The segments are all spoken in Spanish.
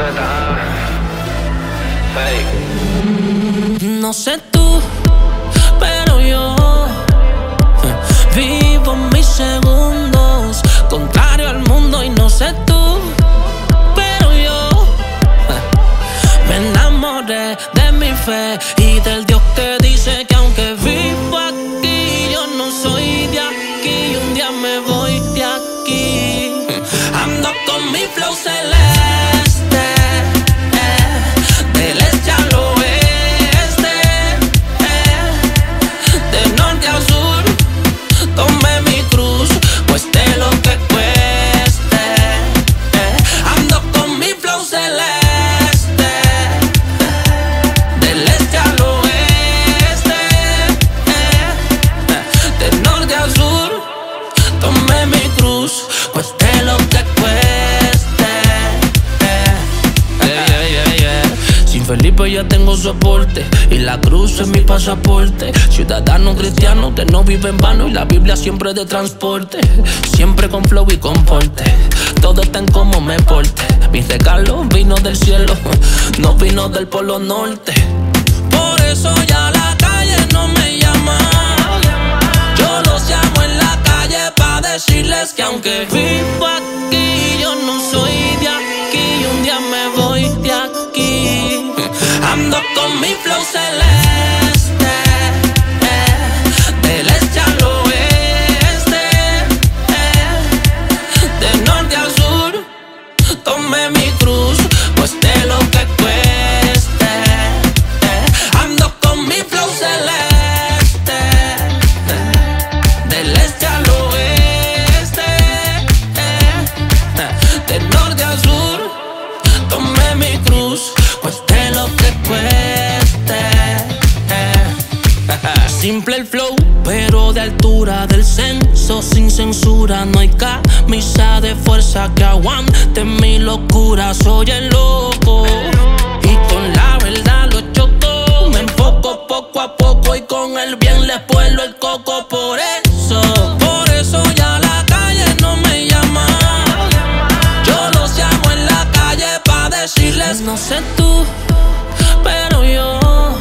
No sé tú, pero yo vivo mis segundos contrario al mundo. Y no sé tú, pero yo me enamoré de mi fe y del Dios que dice que aunque vivo aquí, yo no soy de aquí. Un día me voy de aquí. Ando con mi flow celeste, del este al oeste, de norte a sur. Tomé mi cruz, cueste lo que cueste. Ando con mi flow celeste, del este al oeste, de norte a sur. Tomé mi cruz, cueste lo que cueste. Sin Felipe ya tengo soporte y la cruz es mi pasaporte. Ciudadano cristiano que no vive en vano y la Biblia siempre de transporte. Siempre con flow y con porte, todo está en cómo me porte. Mi regalo vino del cielo, no vino del polo norte. Por eso ya la calle no me llama. Yo los llamo en la calle pa' decirles que aunque vivo aquí, yo no soy de aquí. Un día me voy de aquí. Ando con mi flow celeste, del este al oeste, de norte a sur. Tomé mi cruz, cueste lo que cueste. Ando con mi flow celeste, del este al oeste, de norte a sur. Tomé mi cruz, cueste lo que cueste. Simple el flow, pero de altura del censo, sin censura. No hay camisa de fuerza que aguante mi locura. Soy el loco y con la verdad lo echo todo. Me enfoco poco a poco y con el bien les puelo el coco. Por eso ya la calle no me llama. Yo los llamo en la calle pa' decirles: no sé tú, pero yo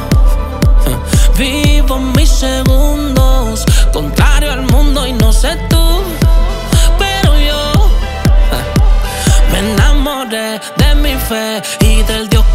vivo mis segundos contrario al mundo. Y no sé tú, pero yo me enamoré de mi fe y del Dios